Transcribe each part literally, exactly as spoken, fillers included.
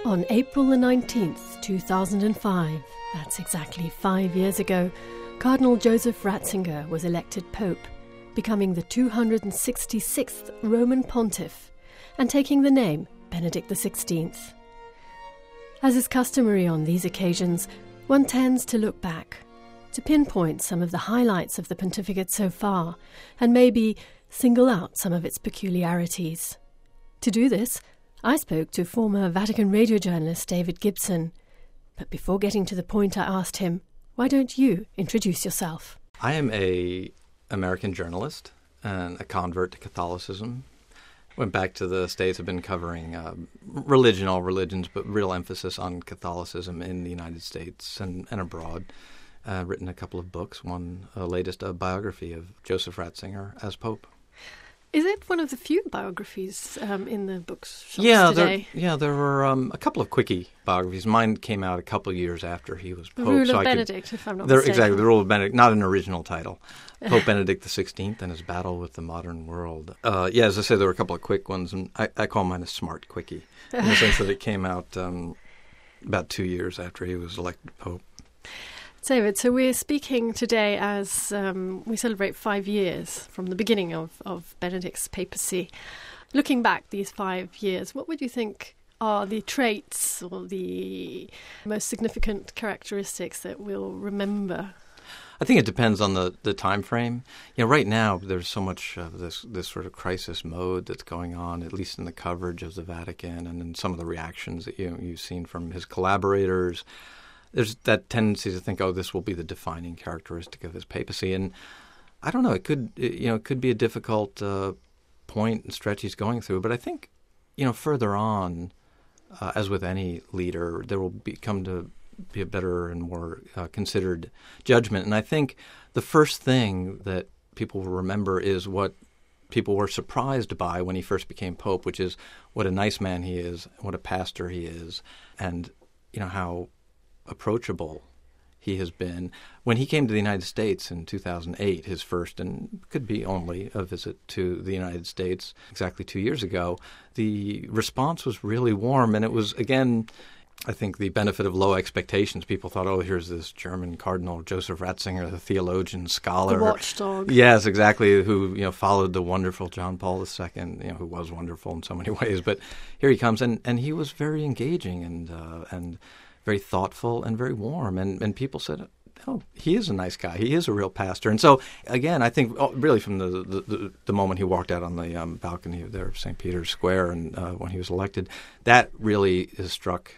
On April the nineteenth, two thousand five, that's exactly five years ago, Cardinal Joseph Ratzinger was elected Pope, becoming the two hundred sixty-sixth Roman Pontiff and taking the name Benedict the sixteenth. As is customary on these occasions, one tends to look back, to pinpoint some of the highlights of the pontificate so far, and maybe single out some of its peculiarities. To do this, I spoke to former Vatican radio journalist David Gibson. But before getting to the point, I asked him, why don't you introduce yourself? I am a American journalist and a convert to Catholicism. Went back to the States. I've been covering uh, religion, all religions, but real emphasis on Catholicism in the United States and, and abroad. Uh, written a couple of books, one uh, latest a biography of Joseph Ratzinger as Pope. Is it one of the few biographies um, in the books shops yeah, today? There, yeah, there were um, a couple of quickie biographies. Mine came out a couple of years after he was Pope. The Rule so of I Benedict, could, if I'm not there, mistaken. Exactly, The Rule of Benedict, not an original title. Pope Benedict the sixteenth and his battle with the modern world. Uh, yeah, as I said, there were a couple of quick ones, and I, I call mine a smart quickie, in the sense that it came out um, about two years after he was elected Pope. David, so we're speaking today as um, we celebrate five years from the beginning of, of Benedict's papacy. Looking back these five years, what would you think are the traits or the most significant characteristics that we'll remember? I think it depends on the, the time frame. You know, right now there's so much of this this sort of crisis mode that's going on, at least in the coverage of the Vatican and in some of the reactions that you know, you've seen from his collaborators. There's that tendency to think, oh, this will be the defining characteristic of his papacy, and I don't know. It could, you know, it could be a difficult uh, point and stretch he's going through. But I think, you know, further on, uh, as with any leader, there will be, come to be a better and more uh, considered judgment. And I think the first thing that people will remember is what people were surprised by when he first became Pope, which is what a nice man he is, what a pastor he is, and you know how approachable he has been. When he came to the United States in two thousand eight, his first and could be only a visit to the United States exactly two years ago, the response was really warm. And it was, again, I think the benefit of low expectations. People thought, oh, here's this German Cardinal Joseph Ratzinger, the theologian, scholar. The watchdog. Yes, exactly, who you know followed the wonderful John Paul the Second, you know, who was wonderful in so many ways. But here he comes, and, and he was very engaging and uh, and very thoughtful and very warm. And, and people said, oh, he is a nice guy. He is a real pastor. And so, again, I think oh, really from the, the, the, the moment he walked out on the um, balcony there of Saint Peter's Square and uh, when he was elected, that really is struck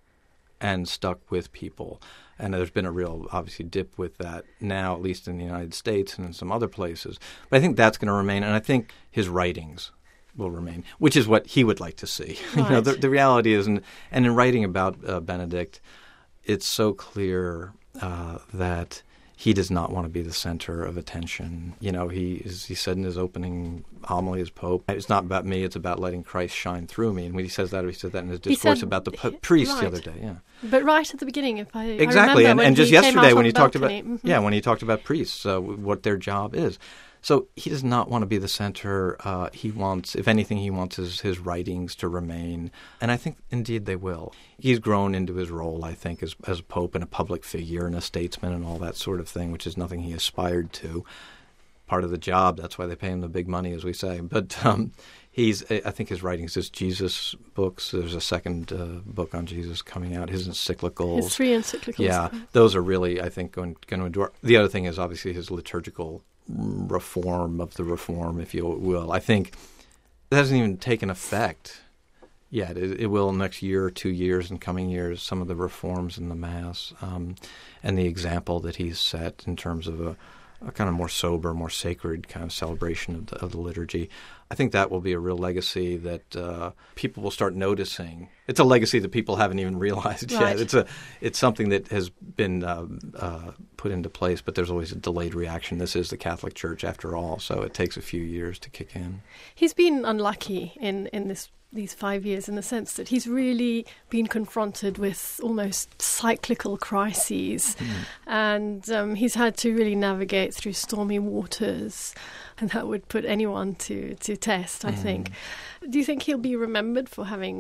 and stuck with people. And there's been a real, obviously, dip with that now, at least in the United States and in some other places. But I think that's going to remain. And I think his writings will remain, which is what he would like to see. Right. you know, the, the reality is, and, and in writing about uh, Benedict, it's so clear uh, that he does not want to be the center of attention. You know, he is, he said in his opening homily as Pope, it's not about me, it's about letting Christ shine through me. And when he says that, he said that in his discourse said, about the p- priest right. the other day. Yeah, but right at the beginning, if I exactly, I and, when and just he came yesterday out when on he the talked about balcony. Mm-hmm. yeah when he talked about priests, uh, what their job is. So he does not want to be the center. Uh, he wants, if anything, he wants his, his writings to remain. And I think, indeed, they will. He's grown into his role, I think, as, as a pope and a public figure and a statesman and all that sort of thing, which is nothing he aspired to. Part of the job, that's why they pay him the big money, as we say. But um, he's, I think his writings, his Jesus books, there's a second uh, book on Jesus coming out, his encyclicals. His three encyclicals. Yeah, those are really, I think, going, going to endure. The other thing is, obviously, his liturgical reform of the reform, if you will. I think it hasn't even taken effect yet. It, it will next year or two years and coming years, some of the reforms in the Mass um, and the example that he's set in terms of a, a kind of more sober, more sacred kind of celebration of the, of the liturgy. I think that will be a real legacy that uh, people will start noticing. It's a legacy that people haven't even realized right. yet. It's a, it's something that has been uh, uh, put into place, but there's always a delayed reaction. This is the Catholic Church, after all, so it takes a few years to kick in. He's been unlucky in in this these five years in the sense that he's really been confronted with almost cyclical crises, mm. and um, he's had to really navigate through stormy waters. And that would put anyone to, to test, I mm. think. Do you think he'll be remembered for having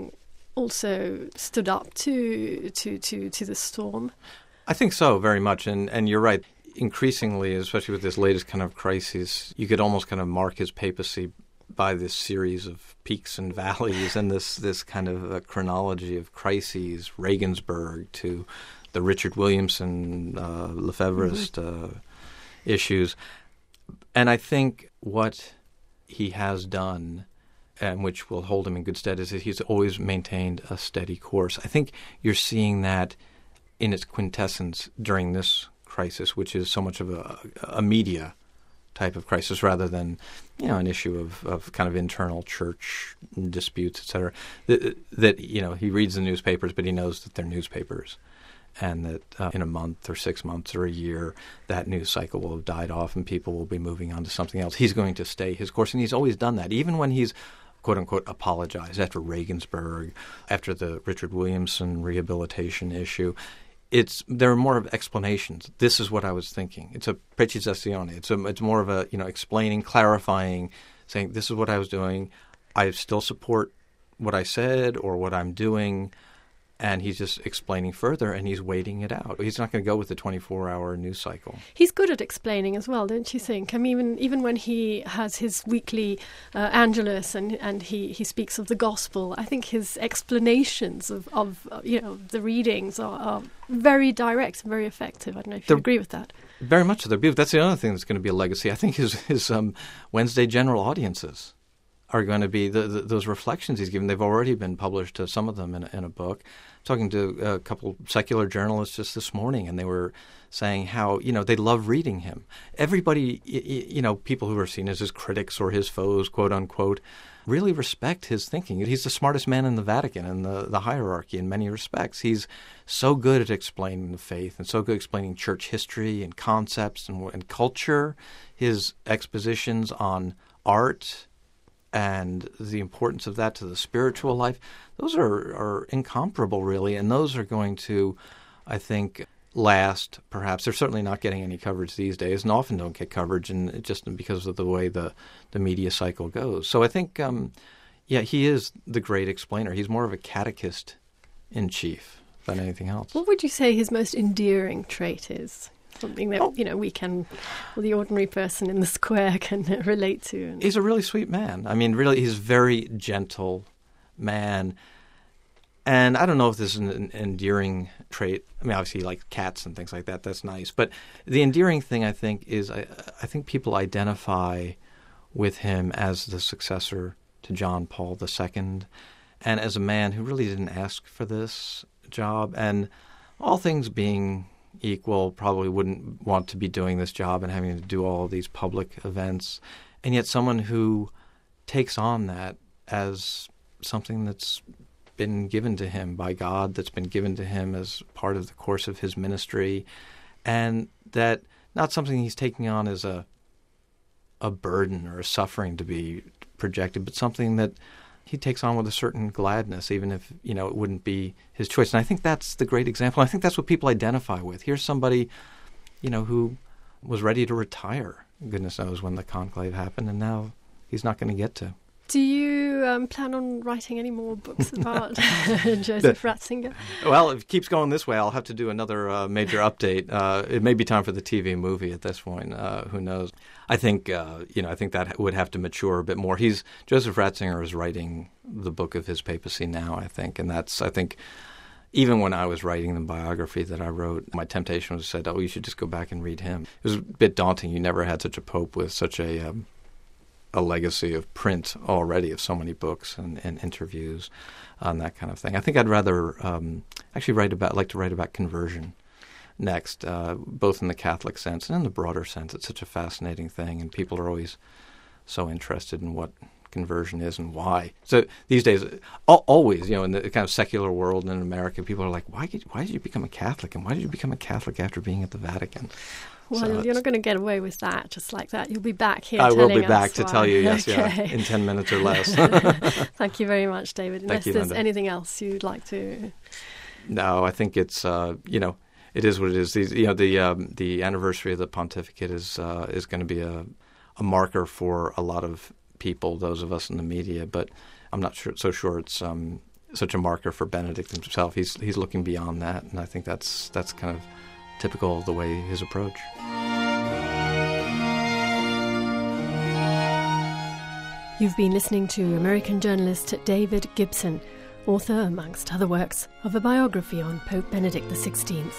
also stood up to to to, to the storm? I think so, very much. And and you're right. Increasingly, especially with this latest kind of crisis, you could almost kind of mark his papacy by this series of peaks and valleys and this, this kind of uh, chronology of crises, Regensburg to the Richard Williamson, uh, Lefebvreist mm-hmm. uh, issues. And I think what he has done, and which will hold him in good stead, is that he's always maintained a steady course. I think you're seeing that in its quintessence during this crisis, which is so much of a, a media type of crisis rather than, you know, an issue of, of kind of internal church disputes, et cetera. That, that, you know, he reads the newspapers, but he knows that they're newspapers, and that uh, in a month or six months or a year, that news cycle will have died off and people will be moving on to something else. He's going to stay his course, and he's always done that, even when he's quote-unquote apologized after Regensburg, after the Richard Williamson rehabilitation issue. It's there are more of explanations. This is what I was thinking. It's a precisazione. It's a, it's more of a, you know, explaining, clarifying, saying this is what I was doing. I still support what I said or what I'm doing, and he's just explaining further, and he's waiting it out. He's not going to go with the twenty-four hour news cycle. He's good at explaining as well, don't you think? I mean, even even when he has his weekly uh, Angelus and and he, he speaks of the gospel, I think his explanations of, of uh, you know, the readings are, are very direct and very effective. I don't know if you They're, agree with that. Very much so. They're beautiful. That's the other thing that's going to be a legacy. I think his, his um, Wednesday general audiences are going to be the, the, those reflections he's given. They've already been published, uh, some of them in, in a book. Talking to a couple secular journalists just this morning, and they were saying how, you know, they love reading him. Everybody, you know, people who are seen as his critics or his foes, quote unquote, really respect his thinking. He's the smartest man in the Vatican and the, the hierarchy in many respects. He's so good at explaining the faith and so good at explaining church history and concepts and, and culture. His expositions on art and the importance of that to the spiritual life, those are, are incomparable, really, and those are going to, I think, last, perhaps. They're certainly not getting any coverage these days, and often don't get coverage, and just because of the way the, the media cycle goes. So I think, um, yeah, he is the great explainer. He's more of a catechist in chief than anything else. What would you say his most endearing trait is? Something that, you know, we can, well, the ordinary person in the square can relate to. And he's a really sweet man. I mean, really, he's a very gentle man. And I don't know if this is an, an endearing trait. I mean, obviously, like cats and things like that. That's nice. But the endearing thing, I think, is I, I think people identify with him as the successor to John Paul the Second, and as a man who really didn't ask for this job. And all things being equal, probably wouldn't want to be doing this job and having to do all of these public events. And yet someone who takes on that as something that's been given to him by God, that's been given to him as part of the course of his ministry, and that not something he's taking on as a a burden or a suffering to be projected, but something that he takes on with a certain gladness, even if, you know, it wouldn't be his choice. And I think that's the great example. I think that's what people identify with. Here's somebody, you know, who was ready to retire, goodness knows when the conclave happened, and now he's not going to get to. Do you um, plan on writing any more books about Joseph Ratzinger? Well, if it keeps going this way, I'll have to do another uh, major update. Uh, it may be time for the T V movie at this point. Uh, who knows? I think uh, you know. I think that would have to mature a bit more. He's Joseph Ratzinger is writing the book of his papacy now, I think, and that's I think. Even when I was writing the biography that I wrote, my temptation was said, "Oh, you should just go back and read him." It was a bit daunting. You never had such a pope with such a um, a legacy of print already of so many books and, and interviews on that kind of thing. I think I'd rather um, actually write about, like to write about conversion next, uh, both in the Catholic sense and in the broader sense. It's such a fascinating thing, and people are always so interested in what conversion is and why. So these days, always, you know, in the kind of secular world and in America, people are like, why did, why did you become a Catholic? And why did you become a Catholic after being at the Vatican? Well, so you're not going to get away with that just like that. You'll be back here I telling will be back us to why. tell you, yes, okay. yeah, in ten minutes or less. Thank you very much, David. Unless Thank you, there's Linda. anything else you'd like to... No, I think it's, uh, you know, it is what it is. These, you know, the um, the anniversary of the pontificate is uh, is going to be a, a marker for a lot of people, those of us in the media, but I'm not sure, so sure it's um, such a marker for Benedict himself. He's he's looking beyond that, and I think that's that's kind of typical of the way his approach. You've been listening to American journalist David Gibson, author, amongst other works, of a biography on Pope Benedict the sixteenth.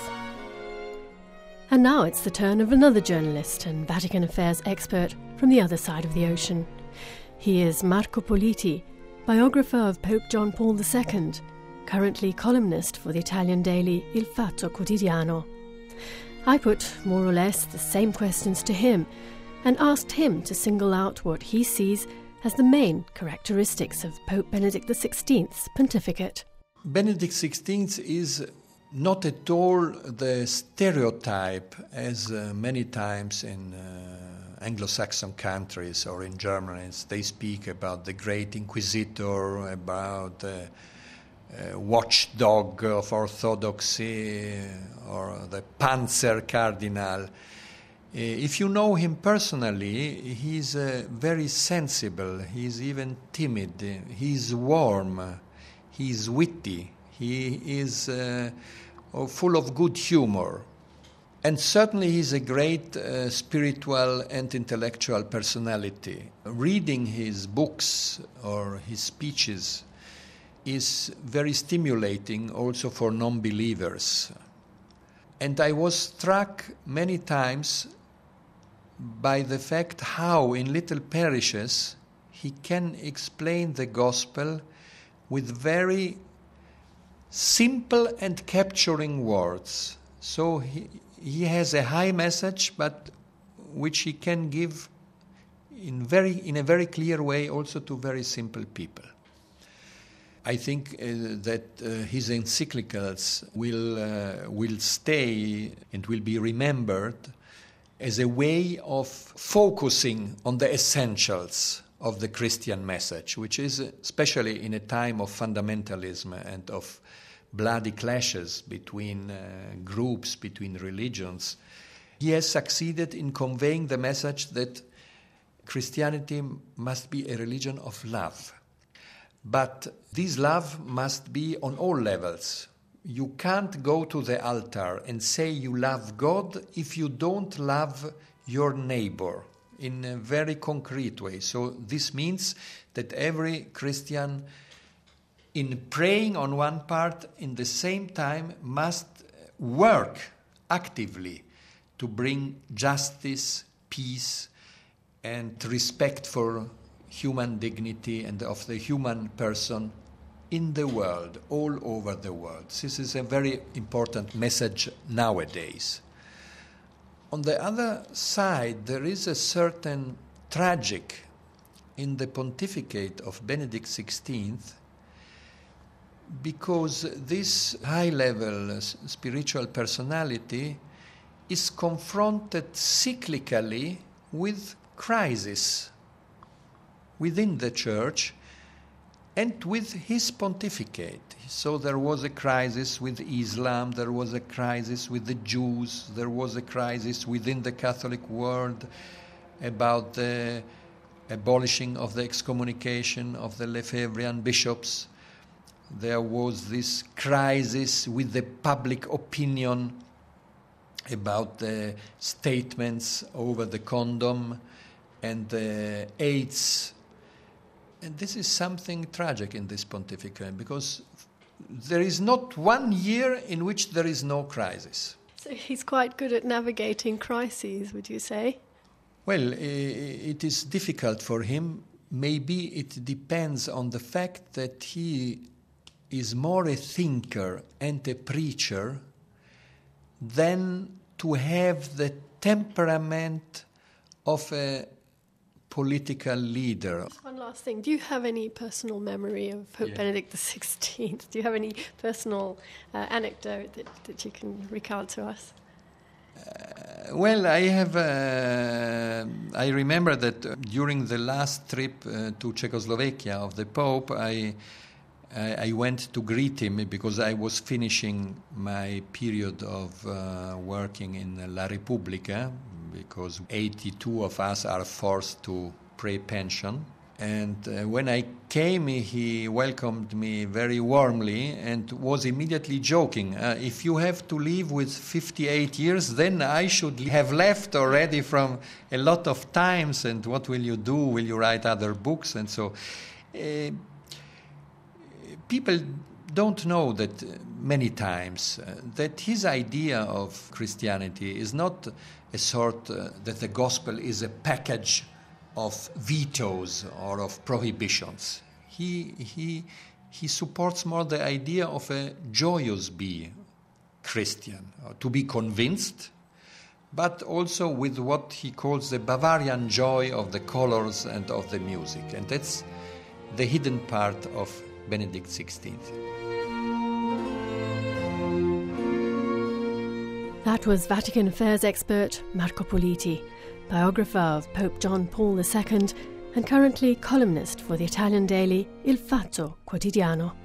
And now it's the turn of another journalist and Vatican affairs expert from the other side of the ocean. He is Marco Politi, biographer of Pope John Paul the Second, currently columnist for the Italian daily Il Fatto Quotidiano. I put more or less the same questions to him and asked him to single out what he sees as the main characteristics of Pope Benedict the sixteenth's pontificate. Benedict the sixteenth is not at all the stereotype, as uh, many times in uh, Anglo-Saxon countries or in Germany they speak about the great inquisitor, about the uh, watchdog of orthodoxy, or the Panzer Cardinal. If you know him personally, he's uh, very sensible, he's even timid, he's warm, he's witty, he is uh, full of good humor. And certainly he's a great uh, spiritual and intellectual personality. Reading his books or his speeches is very stimulating also for non-believers. And I was struck many times by the fact how in little parishes he can explain the gospel with very simple and capturing words. So he, he has a high message, but which he can give in very in a very clear way also to very simple people. I think uh, that uh, his encyclicals will uh, will stay and will be remembered as a way of focusing on the essentials of the Christian message, which is, especially in a time of fundamentalism and of bloody clashes between uh, groups, between religions, he has succeeded in conveying the message that Christianity must be a religion of love. But this love must be on all levels. You can't go to the altar and say you love God if you don't love your neighbor in a very concrete way. So this means that every Christian, in praying on one part, in the same time must work actively to bring justice, peace, and respect for human dignity and of the human person in the world, all over the world. This is a very important message nowadays. On the other side, there is a certain tragic in the pontificate of Benedict the sixteenth, because this high-level spiritual personality is confronted cyclically with crisis within the Church and with his pontificate. So there was a crisis with Islam, there was a crisis with the Jews, there was a crisis within the Catholic world about the abolishing of the excommunication of the Lefebvrean bishops. There was this crisis with the public opinion about the statements over the condom and the AIDS. And this is something tragic in this pontificate, because there is not one year in which there is no crisis. So he's quite good at navigating crises, would you say? Well, it is difficult for him. Maybe it depends on the fact that he is more a thinker and a preacher than to have the temperament of a political leader. One last thing. Do you have any personal memory of Pope yeah. Benedict the sixteenth? Do you have any personal uh, anecdote that, that you can recount to us? Uh, well, I have. Uh, I remember that during the last trip uh, to Czechoslovakia of the Pope, I, I I went to greet him because I was finishing my period of uh, working in La Repubblica, because eighty-two of us are forced to pre-pension. And uh, when I came, he welcomed me very warmly and was immediately joking. Uh, if you have to leave with fifty-eight years, then I should have left already from a lot of times. And what will you do? Will you write other books? And so uh, people don't know that uh, many times uh, that his idea of Christianity is not a sort uh, that the gospel is a package of vetoes or of prohibitions. He, he, he supports more the idea of a joyous be Christian, or to be convinced, but also with what he calls the Bavarian joy of the colors and of the music. And that's the hidden part of Benedict the sixteenth. That was Vatican Affairs expert Marco Politi, biographer of Pope John Paul the Second and currently columnist for the Italian daily Il Fatto Quotidiano.